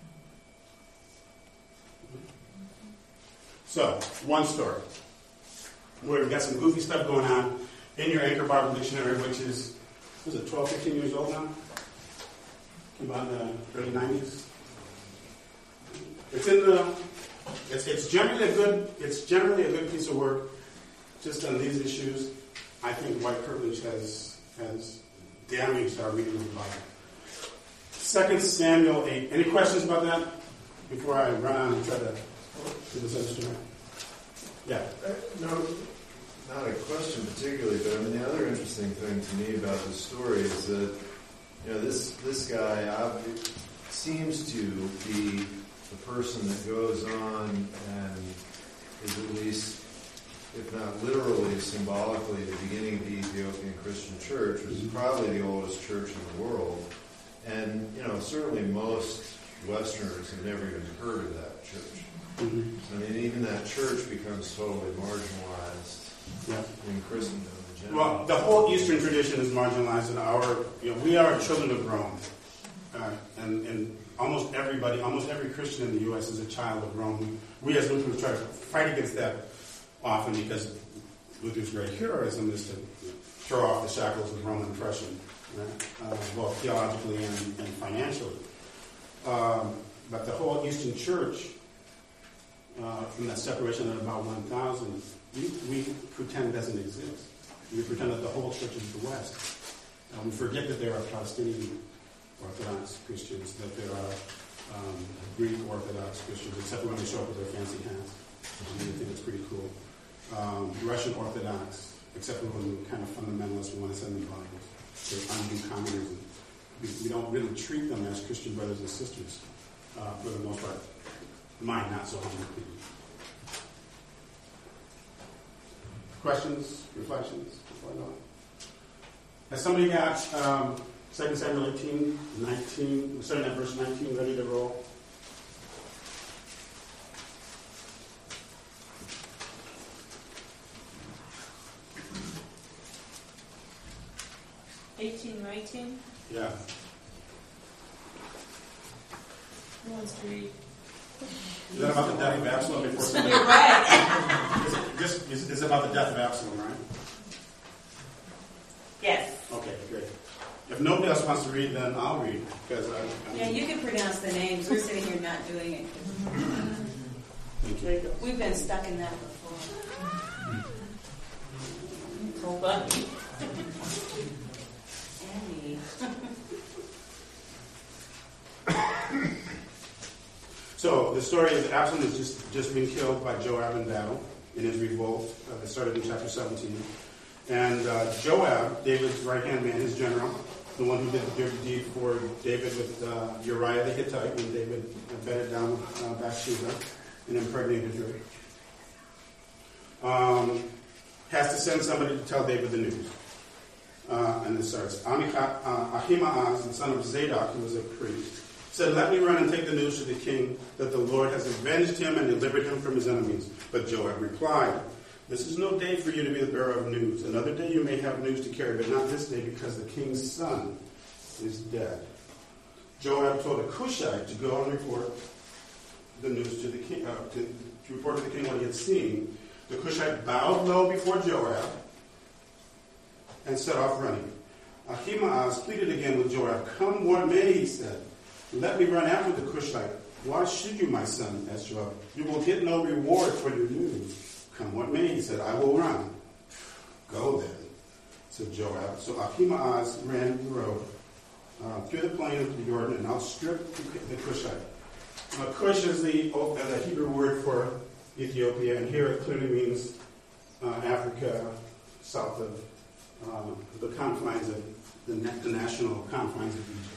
So, one story. We've got some goofy stuff going on in your Anchor Bible Dictionary, which is, was it twelve, fifteen years old now? Came out in the early nineties. It's in the, it's, it's generally a good, it's generally a good piece of work just on these issues. I think white privilege has, has damaged our reading of the Bible. Second Samuel eight. Any questions about that before I run on and try to do this other story? Yeah. Uh, no, not a question particularly, but I mean the other interesting thing to me about this story is that you know this this guy obvi- seems to be the person that goes on and is at least, if not literally, symbolically, the beginning of the Ethiopian Christian Church, which is probably the oldest church in the world. And, you know, certainly most Westerners have never even heard of that church. Mm-hmm. I mean, even that church becomes totally marginalized yeah. in Christendom in general. Well, the whole Eastern tradition is marginalized in our, you know, we are children of Rome. Uh, and, and almost everybody, almost every Christian in the U S is a child of Rome. We as Lutherans try to fight against that often because Luther's great heroism is to throw off the shackles of Roman oppression, right? uh, both theologically and, and financially. Um, but the whole Eastern Church, uh, from that separation at about one thousand, we, we pretend doesn't exist. We pretend that the whole church is the West. Uh, we forget that there are Palestinian Orthodox Christians, that there are um, Greek Orthodox Christians, except when they show up with their fancy hats. I think it's pretty cool. Um, Russian Orthodox, except for when kind of fundamentalists want to send them Bibles. They undo communism. We, we don't really treat them as Christian brothers and sisters, uh, for the most part. Mine, not so humble. Questions, reflections before I go on? Has somebody got um, Second Samuel eighteen, nineteen, we're starting at verse nineteen, ready to roll? Eighteen, nineteen? Yeah. Who wants to read? Is that about the death of Absalom before somebody? You're right. Is it, this, is, is it about the death of Absalom, right? Yes. Okay, great. If nobody else wants to read, then I'll read. Because I, I Yeah, you can pronounce the names. We're sitting here not doing it. Thank you. We've been stuck in that before. Hold on. Annie. So the story is Absalom has just, just been killed by Joab in battle in his revolt. Uh, it started in chapter seventeen. And uh, Joab, David's right-hand man, his general, the one who did the dirty deed for David with uh, Uriah the Hittite when David bedded down uh, Bathsheba and impregnated her, um, has to send somebody to tell David the news. Uh, and it starts, Amicha, uh, Ahimaaz, the son of Zadok, who was a priest, said, "Let me run and take the news to the king that the Lord has avenged him and delivered him from his enemies." But Joab replied, "This is no day for you to be the bearer of news. Another day you may have news to carry, but not this day, because the king's son is dead." Joab told a Cushite to go and report the news to the king, uh, to, to report to the king what he had seen. The Cushite bowed low before Joab and set off running. Ahimaaz pleaded again with Joab. "Come what may," he said. "Let me run after the Cushite." "Why should you, my son?" asked Joab. "You will get no reward for your news." "Come what may," he said, "I will run." "Go then," said Joab. So Ahimaaz ran the road uh, through the plain of the Jordan and outstripped the, the Cushite. Now, Cush is the, uh, the Hebrew word for Ethiopia, and here it clearly means uh, Africa, south of uh, the confines of the, the national confines of Egypt.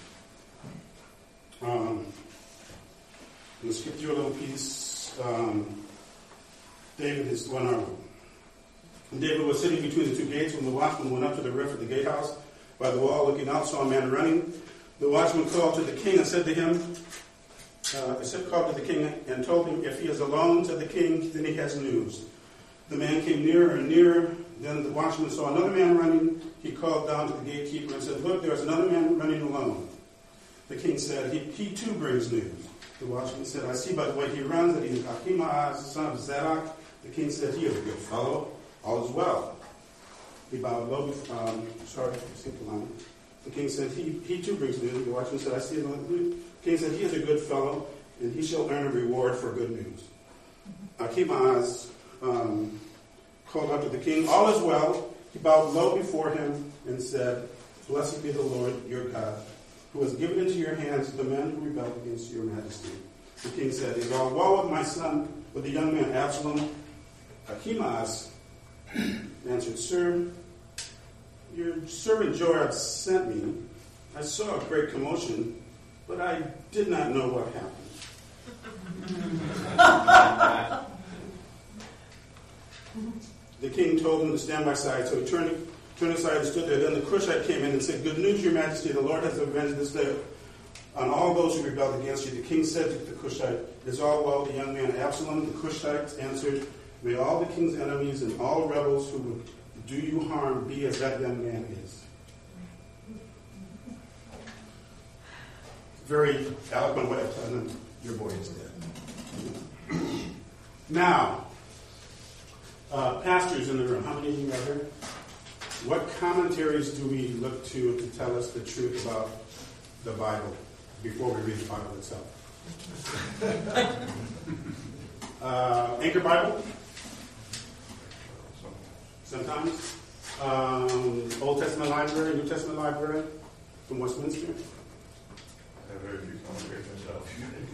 Um, I'm going to skip through a little piece. Um, David is one hour. David was sitting between the two gates when the watchman went up to the roof of the gatehouse by the wall, looking out, saw a man running. The watchman called to the king and said to him, uh, said, called to the king and told him, if he is alone, said the king, then he has news. The man came nearer and nearer. Then the watchman saw another man running. He called down to the gatekeeper and said, look, there's another man running alone. The king said, he, he too brings news. The watchman said, I see by the way he runs that he is Ahimaaz, the son of Zadok. The king said, he is a good fellow. All is well. He bowed low. Um, sorry, I skipped the line. The king said, he, he too brings news. The watchman said, I see it. The king said, he is a good fellow, and he shall earn a reward for good news. Ahimaaz um, called out to the king, all is well. He bowed low before him and said, blessed be the Lord your God, who has given into your hands the men who rebelled against your majesty. The king said, is all well with my son, with the young man Absalom? Ahimaaz answered, sir, your servant Joab sent me. I saw a great commotion, but I did not know what happened. The king told him to stand by side, so he turned, turned aside and stood there. Then the Cushite came in and said, good news, your majesty, the Lord has avenged this day on all those who rebelled against you. The king said to the Cushite, is all well, the young man Absalom? The Cushite answered, may all the king's enemies and all rebels who would do you harm be as that young man is. Very eloquent way of telling them your boy is dead. Now, uh, pastors in the room, how many of you are here? What commentaries do we look to to tell us the truth about the Bible before we read the Bible itself? uh, Anchor Bible? Sometimes. Um, Old Testament library, New Testament library from Westminster. I have very few commentaries myself.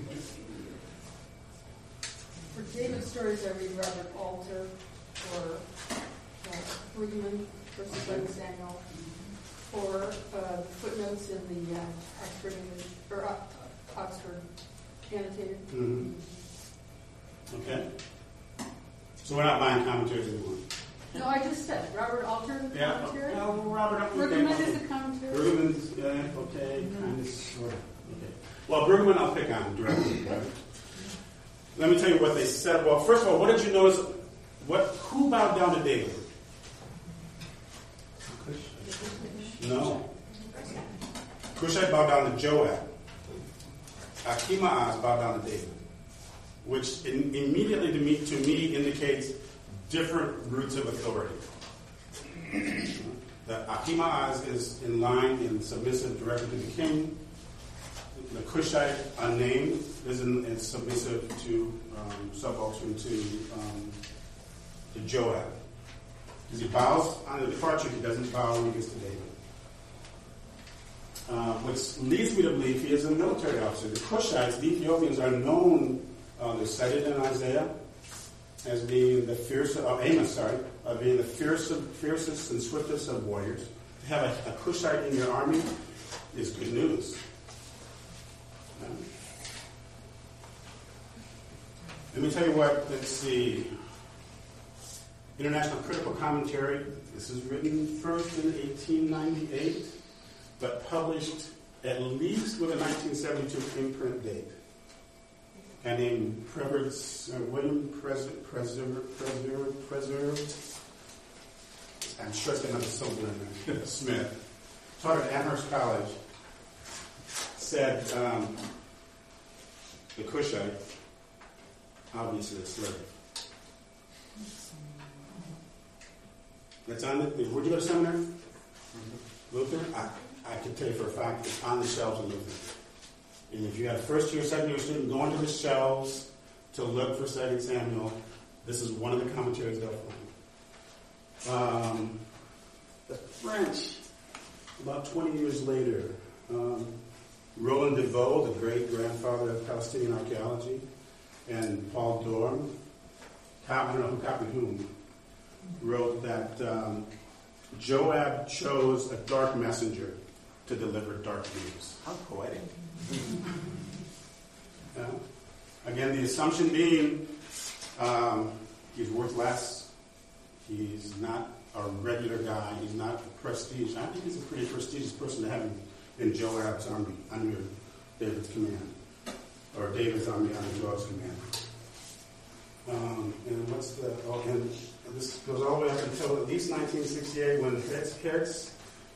For David stories, I read Robert Alter or uh, Brueggemann versus Second Samuel, or uh, footnotes in the uh, Oxford English or uh, Oxford Annotated. Mm-hmm. Okay. So we're not buying commentaries anymore. No, I just said Robert Alter Yeah. commentary. No, Robert Alter. Brueggemann is a commentary. Brueggemann's uh, okay, kind of, sort of. Okay. Well, Brueggemann, I'll pick on directly. Right? Let me tell you what they said. Well, first of all, what did you notice? What? Who bowed down to David? No. Cushite bowed down to Joab. Ahimaaz bowed down to David, which in, immediately to me, to me indicates different roots of authority. The Ahimaaz is in line and submissive directly to the king. The Cushite, unnamed, is in, is submissive to, um, subaltern to, um, to Joab. Because he bows on the departure, he doesn't bow when he gets to David. Uh, which leads me to believe he is a military officer. The Cushites, the Ethiopians, are known, uh, they're cited in Isaiah as being the fiercest, uh, Amos, sorry, uh, being the fiercest, fiercest and swiftest of warriors. To have a, a Cushite in your army is good news. Um, let me tell you what, let's see. International Critical Commentary. This is written first in eighteen ninety-eight, but published at least with a nineteen seventy-two imprint date. A guy named Preserved, uh, William Preserved, Preserved, Preserved, Preserved. I'm sure it's got another syllable in there. Smith, taught at Amherst College, said um, the Cushite, obviously a slave. That's on the. Would you go to seminary? Mm-hmm. Luther? I, I can tell you for a fact it's on the shelves of Luther. And if you had a first year, second year student going to the shelves to look for Second Samuel, this is one of the commentaries they'll find. Um, the French, about twenty years later, um, Roland Deveau, the great-grandfather of Palestinian archaeology, and Paul Dorm, I don't know who copied whom, wrote that um, Joab chose a dark messenger to deliver dark news. How poetic. Yeah. Again, the assumption being um, he's worth less. He's not a regular guy. He's not a prestige. I think he's a pretty prestigious person to have in, in Joab's army under David's command, or David's army under Joab's command. Um, and what's the? Oh, and this goes all the way up until at least nineteen sixty-eight, when Herz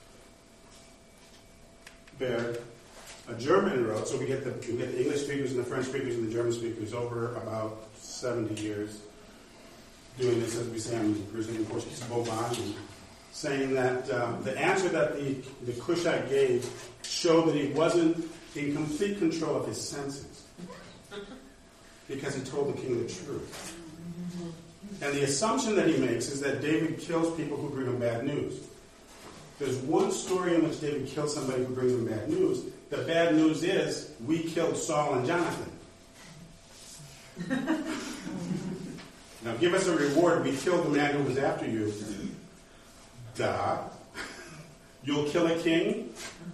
Berg, a German, wrote. So we get the we get the English speakers and the French speakers and the German speakers over about seventy years doing this, as we say, I'm presenting Portuguese Bobani, saying that um, the answer that the, the Cushite gave showed that he wasn't in complete control of his senses, because he told the king the truth. And the assumption that he makes is that David kills people who bring him bad news. There's one story in which David kills somebody who brings him bad news. The bad news is, we killed Saul and Jonathan. Now give us a reward. We killed the man who was after you. Duh. You'll kill a king?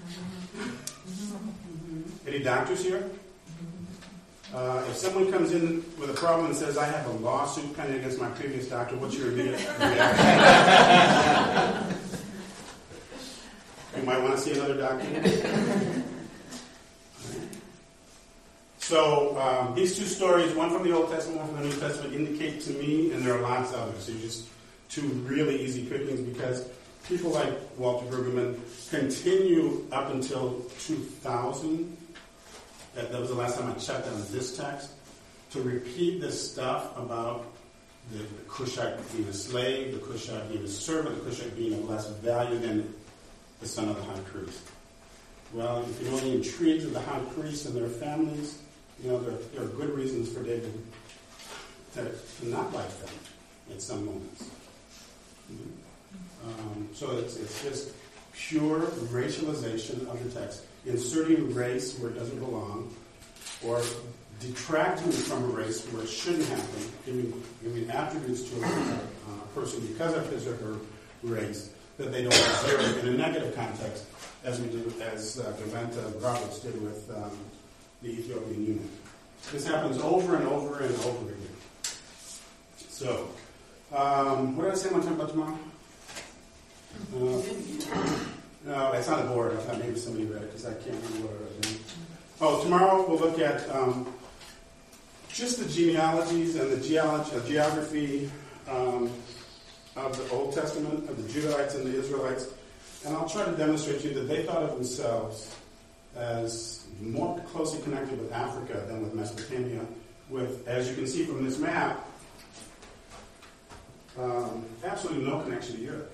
Any doctors here? Uh, if someone comes in with a problem and says, I have a lawsuit pending against my previous doctor, what's your immediate reaction? You might want to see another doctor. So um, these two stories, one from the Old Testament, one from the New Testament, indicate to me, and there are lots of others, so just two really easy pickings, because people like Walter Brueggemann continue up until two thousand. That was the last time I checked on this text, to repeat this stuff about the, the Cushite being a slave, the Cushite being a servant, the Cushite being of less value than the son of the high priest. Well, if you know the intrigues of the high priests and their families, you know, there, there are good reasons for David to, to not like them at some moments. Mm-hmm. Um, so it's, it's just pure racialization of the text, inserting race where it doesn't belong, or detracting from a race where it shouldn't happen, giving, giving attributes to a uh, person because of his or her race that they don't deserve in a negative context, as we do, as uh, Deventa Roberts did with um, the Ethiopian eunuch. This happens over and over and over again. So, um, what did I say one time about tomorrow? Uh, no, it's on the board. I thought maybe somebody read it, because I can't remember what I was doing. Oh, tomorrow we'll look at um, just the genealogies and the geology, uh, geography um, of the Old Testament, of the Judahites and the Israelites. And I'll try to demonstrate to you that they thought of themselves as more closely connected with Africa than with Mesopotamia, with, as you can see from this map, um, absolutely no connection to Europe.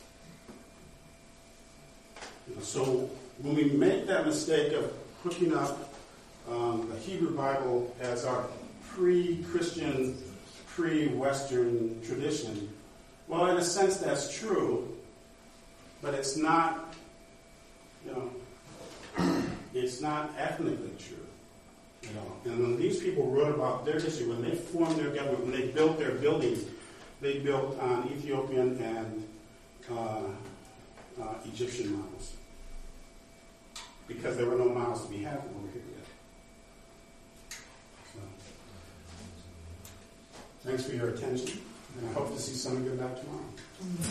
You know, so when we make that mistake of hooking up um, the Hebrew Bible as our pre-Christian, pre-Western tradition, well, in a sense that's true, but it's not, you know, it's not ethnically true. You know, and when these people wrote about their history, when they formed their government, when they built their buildings, they built on Ethiopian and uh, uh, Egyptian models, because there were no models to be had over here yet. So, thanks for your attention, and I hope to see some of you back tomorrow.